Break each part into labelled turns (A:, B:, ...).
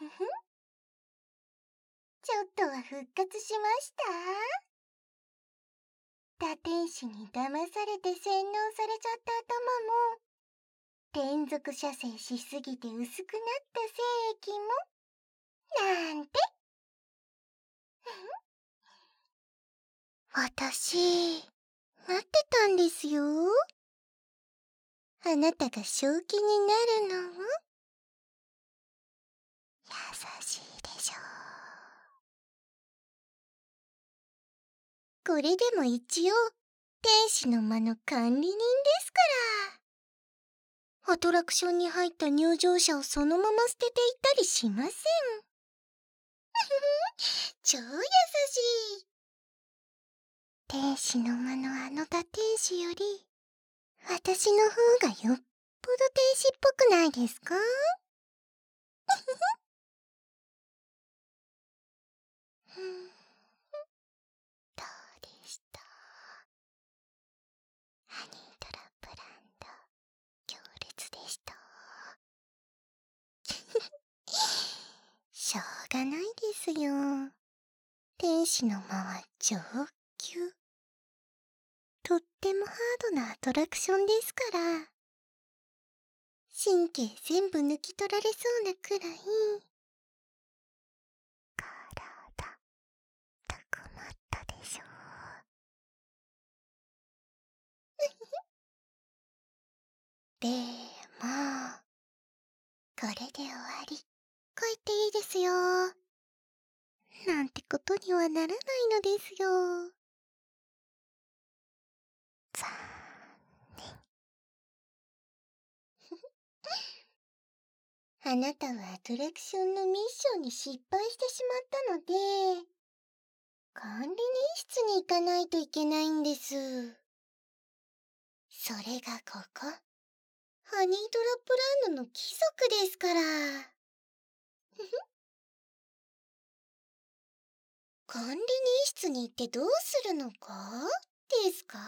A: ふふ。ちょっとは復活しました？堕天使に騙されて洗脳されちゃった頭も、連続射精しすぎて薄くなった精液も、なんて。私、待ってたんですよ。あなたが正気になるのを。優しいでしょ。これでも一応、天使の間の管理人ですから。アトラクションに入った入場者をそのまま捨てていったりしません。超優しい。天使の間のあの堕天使より、私の方がよっぽど天使っぽくないですか？どうでした？ハニートラップランド、強烈でした。しょうがないですよ。天使の間は上級。とってもハードなアトラクションですから。神経全部抜き取られそうなくらい。体、たくまったでしょう。でも、これで終わり。帰っていいですよ。なんてことにはならないのですよ。残念。あなたはアトラクションのミッションに失敗してしまったので、管理人室に行かないといけないんです。それがここ。ハニートラップランドの規則ですから。管理人室に行ってどうするのかですか？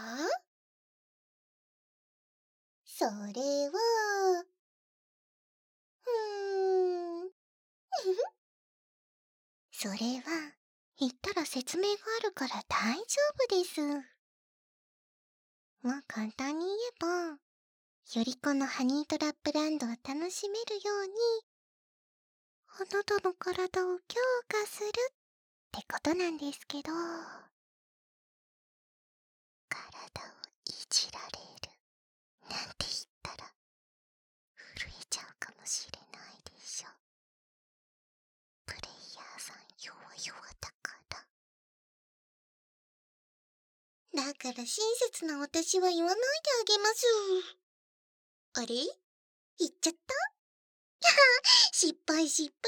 A: それは、それは、言ったら説明があるから大丈夫です。まあ簡単に言えば、よりこのハニートラップランドを楽しめるように、あなたの体を強化するってことなんですけど、体をいじられるなんて言ったら、震えちゃうかもしれないでしょ。プレイヤーさん弱々だから。だから親切な私は言わないであげます。あれ？言っちゃった？失敗失敗。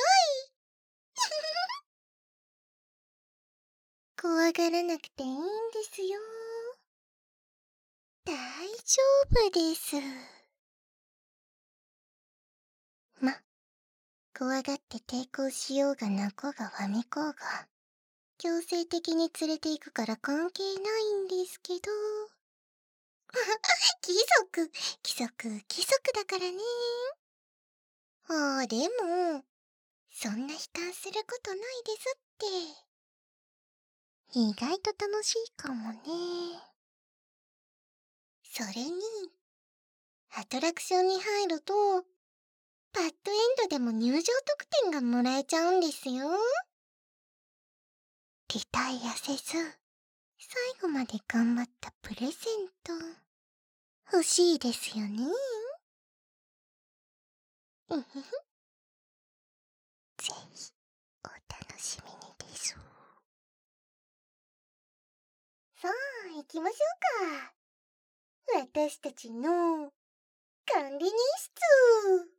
A: 怖がらなくていいんですよ。大丈夫です。ま、怖がって抵抗しようが泣こうがわめこうが、強制的に連れて行くから関係ないんですけど。規則、規則、規則だからね。ああ、でも、そんな悲観することないですって。意外と楽しいかもね。それに、アトラクションに入ると、バッドエンドでも入場特典がもらえちゃうんですよ。リタイアせず、最後まで頑張ったプレゼント、欲しいですよね。ぜひ、お楽しみにです。さあ、行きましょうか。私たちの管理人室。